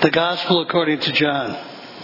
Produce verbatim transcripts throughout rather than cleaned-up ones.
The Gospel according to John.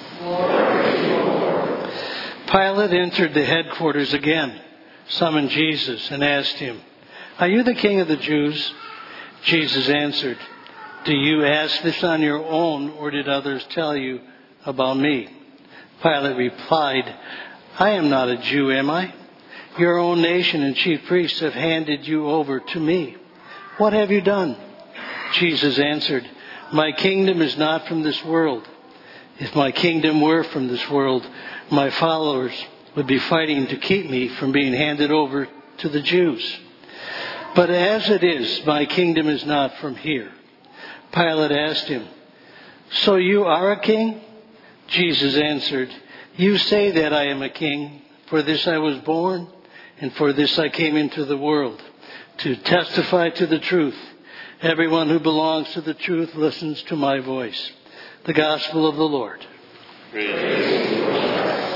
Pilate entered the headquarters again, summoned Jesus, and asked him, "Are you the king of the Jews?" Jesus answered, "Do you ask this on your own, or did others tell you about me?" Pilate replied, "I am not a Jew, am I? Your own nation and chief priests have handed you over to me. What have you done?" Jesus answered, "My kingdom is not from this world. If my kingdom were from this world, my followers would be fighting to keep me from being handed over to the Jews. But as it is, my kingdom is not from here." Pilate asked him, "So you are a king?" Jesus answered, "You say that I am a king. For this I was born, and for this I came into the world, to testify to the truth. Everyone who belongs to the truth listens to my voice." The Gospel of the Lord. Praise the Lord.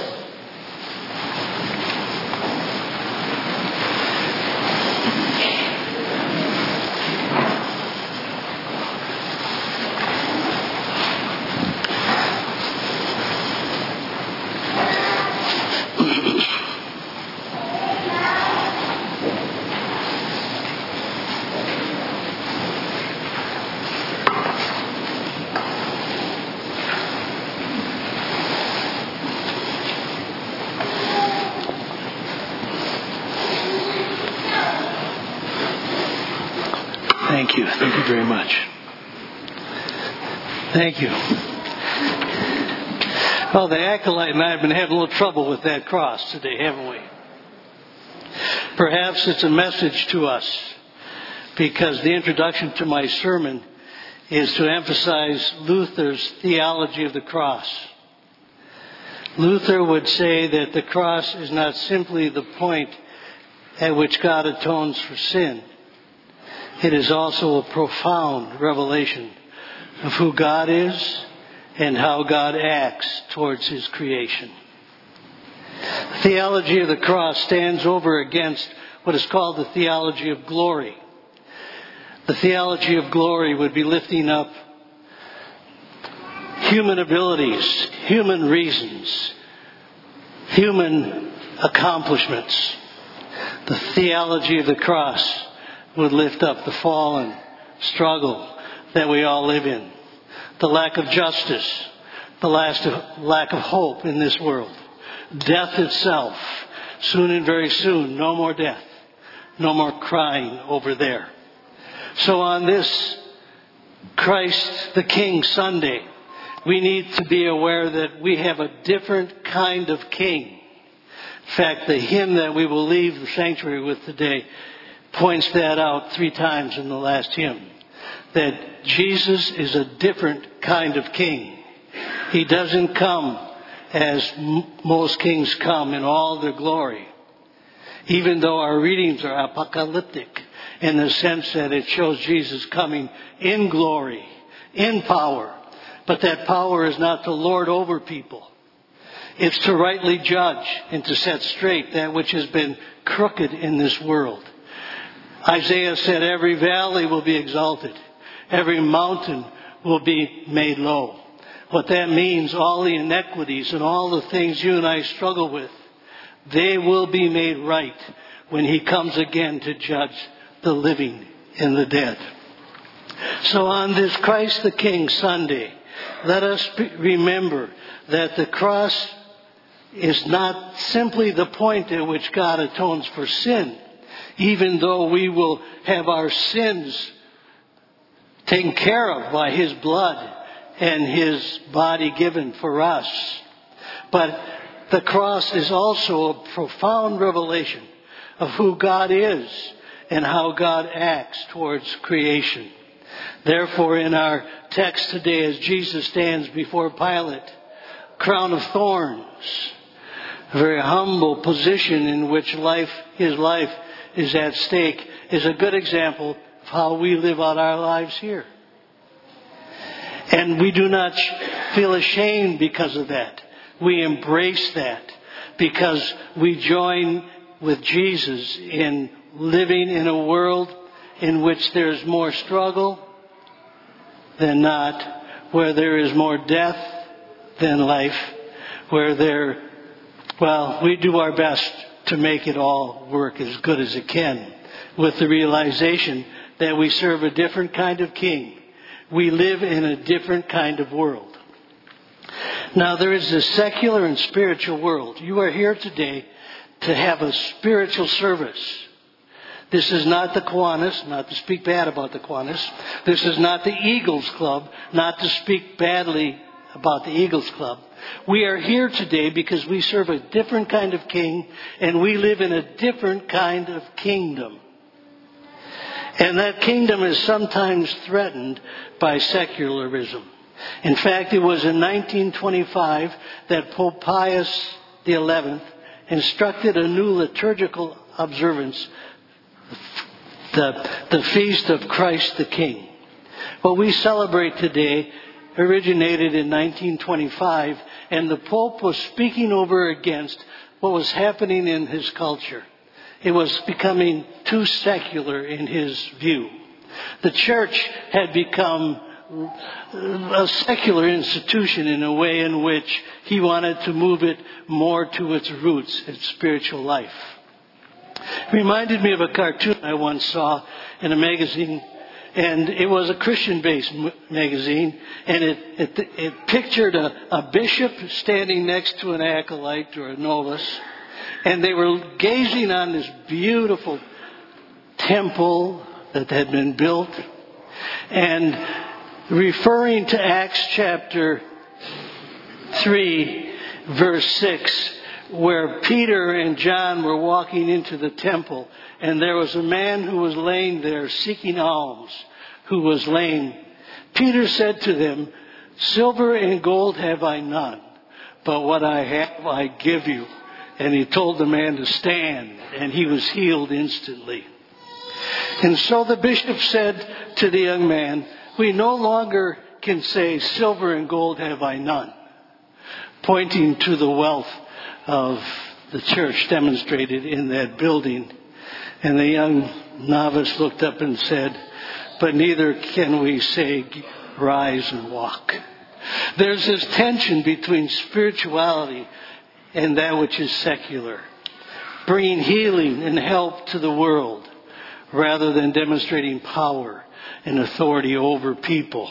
Thank you. Thank you very much. Thank you. Well, the acolyte and I have been having a little trouble with that cross today, haven't we? Perhaps it's a message to us, because the introduction to my sermon is to emphasize Luther's theology of the cross. Luther would say that the cross is not simply the point at which God atones for sin. It is also a profound revelation of who God is and how God acts towards His creation. The theology of the cross stands over against what is called the theology of glory. The theology of glory would be lifting up human abilities, human reasons, human accomplishments. The theology of the cross would lift up the fallen struggle that we all live in, the lack of justice, the lack of hope in this world, death itself. Soon and very soon, no more death, no more crying over there. So on this Christ the King Sunday, we need to be aware that we have a different kind of king. In fact, the hymn that we will leave the sanctuary with today points that out three times in the last hymn, that Jesus is a different kind of king. He doesn't come as m- most kings come in all their glory, even though our readings are apocalyptic in the sense that it shows Jesus coming in glory, in power. But that power is not to lord over people. It's to rightly judge and to set straight that which has been crooked in this world. Isaiah said every valley will be exalted. Every mountain will be made low. What that means, all the inequities and all the things you and I struggle with, they will be made right when He comes again to judge the living and the dead. So on this Christ the King Sunday, let us remember that the cross is not simply the point at which God atones for sin, even though we will have our sins taken care of by His blood and His body given for us. But the cross is also a profound revelation of who God is and how God acts towards creation. Therefore, in our text today, as Jesus stands before Pilate, crown of thorns, a very humble position in which life, his life is at stake, is a good example of how we live out our lives here. And we do not feel ashamed because of that. We embrace that because we join with Jesus in living in a world in which there's more struggle than not, where there is more death than life, where there, well, we do our best to make it all work as good as it can, with the realization that we serve a different kind of king. We live in a different kind of world. Now, there is a secular and spiritual world. You are here today to have a spiritual service. This is not the Kiwanis, not to speak bad about the Kiwanis. This is not the Eagles Club, not to speak badly about the Eagles Club. We are here today because we serve a different kind of king, and we live in a different kind of kingdom. And that kingdom is sometimes threatened by secularism. In fact, it was in nineteen twenty-five that Pope Pius the eleventh instructed a new liturgical observance, the, the Feast of Christ the King. What we celebrate today originated in nineteen twenty-five, and the Pope was speaking over against what was happening in his culture. It was becoming too secular in his view. The church had become a secular institution in a way in which he wanted to move it more to its roots, its spiritual life. It reminded me of a cartoon I once saw in a magazine, and it was a Christian-based m- magazine, and it, it, it pictured a, a bishop standing next to an acolyte or a novice, and they were gazing on this beautiful temple that had been built, and referring to Acts chapter three, verse six, where Peter and John were walking into the temple, and there was a man who was laying there seeking alms, who was lame. Peter said to them, "Silver and gold have I none, but what I have I give you." And he told the man to stand, and he was healed instantly. And so the bishop said to the young man, "We no longer can say, 'Silver and gold have I none,'" pointing to the wealth of the church demonstrated in that building. And the young novice looked up and said, "But neither can we say, 'Rise and walk.'" There's this tension between spirituality and that which is secular, bringing healing and help to the world rather than demonstrating power and authority over people.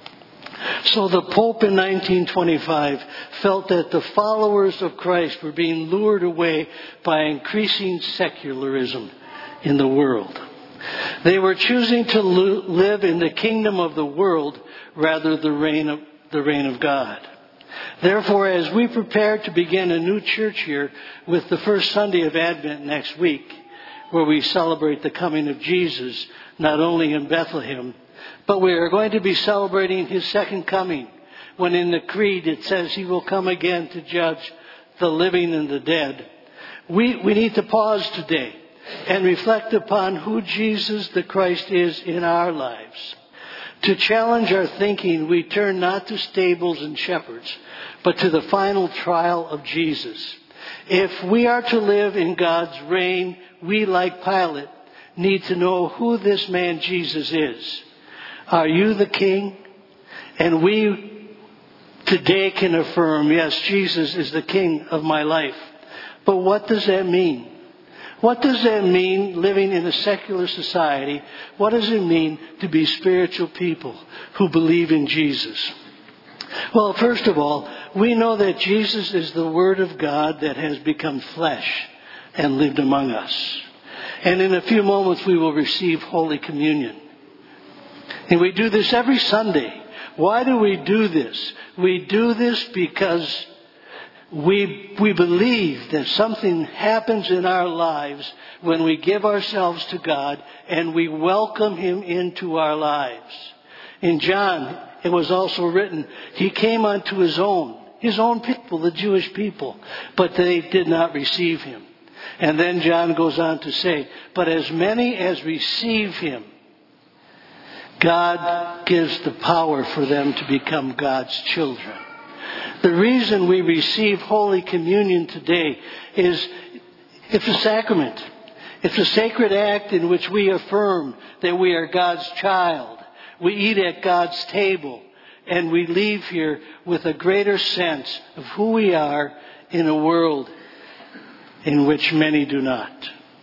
So the Pope in nineteen twenty-five felt that the followers of Christ were being lured away by increasing secularism in the world. They were choosing to live in the kingdom of the world rather than the reign of, the reign of God. Therefore, as we prepare to begin a new church year with the first Sunday of Advent next week, where we celebrate the coming of Jesus, not only in Bethlehem, but we are going to be celebrating his second coming, when in the creed it says he will come again to judge the living and the dead. We, we need to pause today and reflect upon who Jesus the Christ is in our lives. To challenge our thinking, we turn not to stables and shepherds, but to the final trial of Jesus. If we are to live in God's reign, we, like Pilate, need to know who this man Jesus is. Are you the king? And we today can affirm, yes, Jesus is the king of my life. But what does that mean? What does that mean living in a secular society? What does it mean to be spiritual people who believe in Jesus? Well, first of all, we know that Jesus is the Word of God that has become flesh and lived among us. And in a few moments we will receive Holy Communion. And we do this every Sunday. Why do we do this? We do this because we, we believe that something happens in our lives when we give ourselves to God and we welcome Him into our lives. In John, it was also written, He came unto His own, His own people, the Jewish people, but they did not receive Him. And then John goes on to say, but as many as receive Him, God gives the power for them to become God's children. The reason we receive Holy Communion today is it's a sacrament. It's a sacred act in which we affirm that we are God's child. We eat at God's table. and we leave here with a greater sense of who we are in a world in which many do not.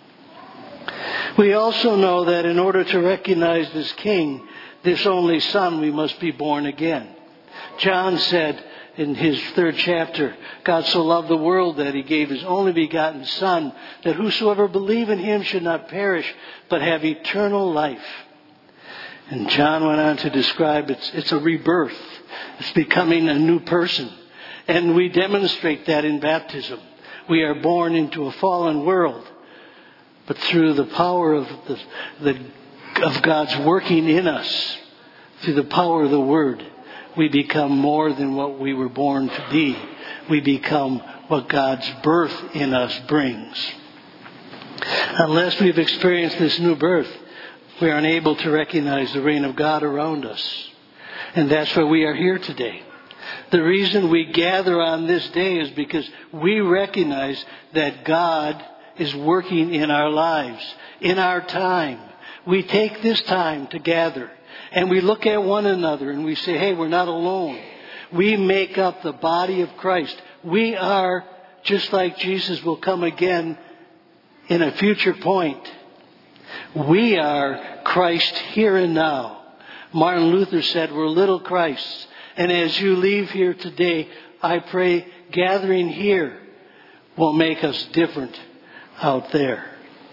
We also know that in order to recognize this King, this only Son, we must be born again. John said in his third chapter, God so loved the world that he gave his only begotten Son, that whosoever believe in him should not perish, but have eternal life. And John went on to describe it's, it's a rebirth. It's becoming a new person. And we demonstrate that in baptism. We are born into a fallen world, but through the power of the, the of God's working in us, through the power of the Word, we become more than what we were born to be. We become what God's birth in us brings. Unless we've experienced this new birth, we are unable to recognize the reign of God around us. And that's why we are here today. The reason we gather on this day is because we recognize that God is working in our lives, in our time. We take this time to gather, and we look at one another and we say, hey, we're not alone. We make up the body of Christ. We are, just like Jesus will come again in a future point, we are Christ here and now. Martin Luther said we're little Christs. And as you leave here today, I pray gathering here will make us different out there.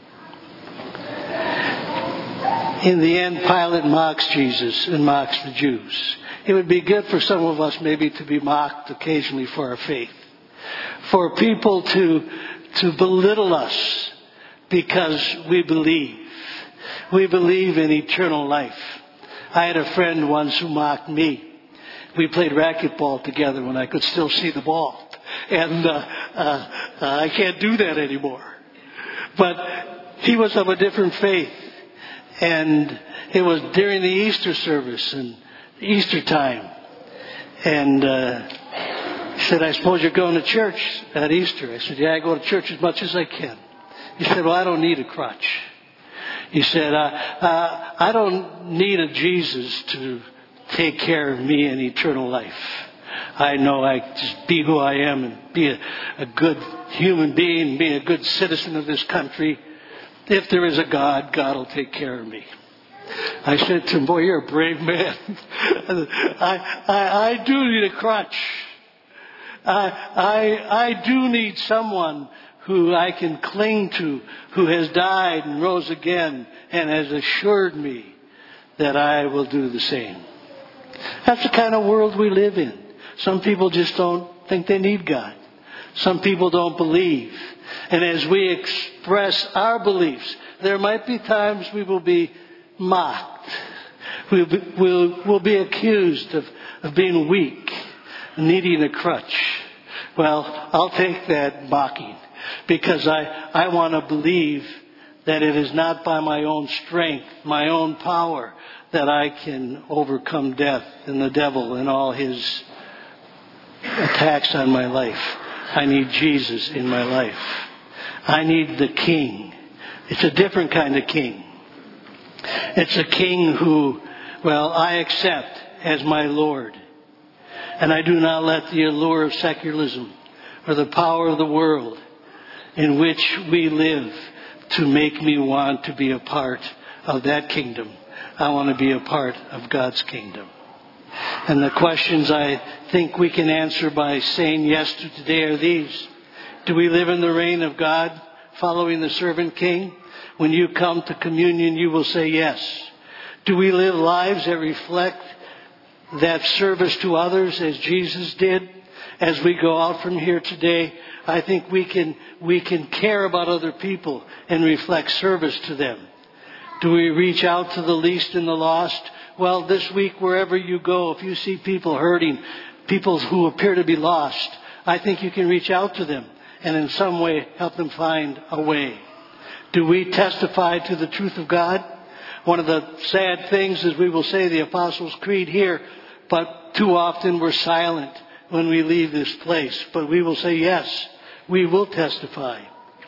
In the end, Pilate mocks Jesus and mocks the Jews. It would be good for some of us maybe to be mocked occasionally for our faith. For people to, to belittle us because we believe. We believe in eternal life. I had a friend once who mocked me. We played racquetball together when I could still see the ball. And uh, uh, uh, I can't do that anymore. But he was of a different faith. And it was during the Easter service and Easter time. And uh, he said, I suppose you're going to church at Easter. I said, yeah, I go to church as much as I can. He said, well, I don't need a crutch. He said, uh, uh, I don't need a Jesus to take care of me in eternal life. I know I just be who I am and be a, a good human being, be a good citizen of this country. If there is a God, God will take care of me. I said to him, boy, you're a brave man. I, I, I do need a crutch. I, I, I do need someone who I can cling to, who has died and rose again and has assured me that I will do the same. That's the kind of world we live in. Some people just don't think they need God. Some people don't believe. And as we express our beliefs, there might be times we will be mocked. We'll be, we'll, we'll be accused of, of being weak, needing a crutch. Well, I'll take that mocking because I, I want to believe that it is not by my own strength, my own power, that I can overcome death and the devil and all his attacks on my life. I need Jesus in my life. I need the King. It's a different kind of King. It's a King who, well, I accept as my Lord. And I do not let the allure of secularism or the power of the world in which we live to make me want to be a part of that kingdom. I want to be a part of God's kingdom. And the questions I think we can answer by saying yes to today are these. Do we live in the reign of God, following the servant king? When you come to communion, you will say yes. Do we live lives that reflect that service to others as Jesus did? As we go out from here today, I think we can, we can care about other people and reflect service to them. Do we reach out to the least and the lost? Well, this week, wherever you go, if you see people hurting, people who appear to be lost, I think you can reach out to them and in some way help them find a way. Do we testify to the truth of God? One of the sad things is we will say the Apostles' Creed here, but too often we're silent when we leave this place. But we will say, yes, we will testify.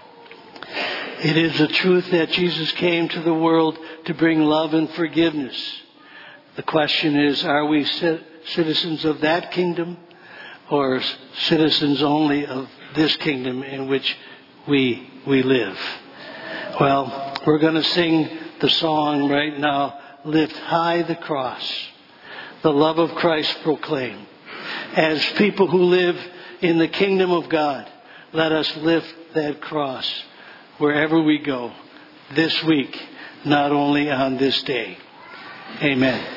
It is the truth that Jesus came to the world to bring love and forgiveness. The question is, are we citizens of that kingdom or citizens only of this kingdom in which we we live? Well, we're going to sing the song right now, Lift High the Cross, the love of Christ proclaim. As people who live in the kingdom of God, let us lift that cross wherever we go this week, not only on this day. Amen.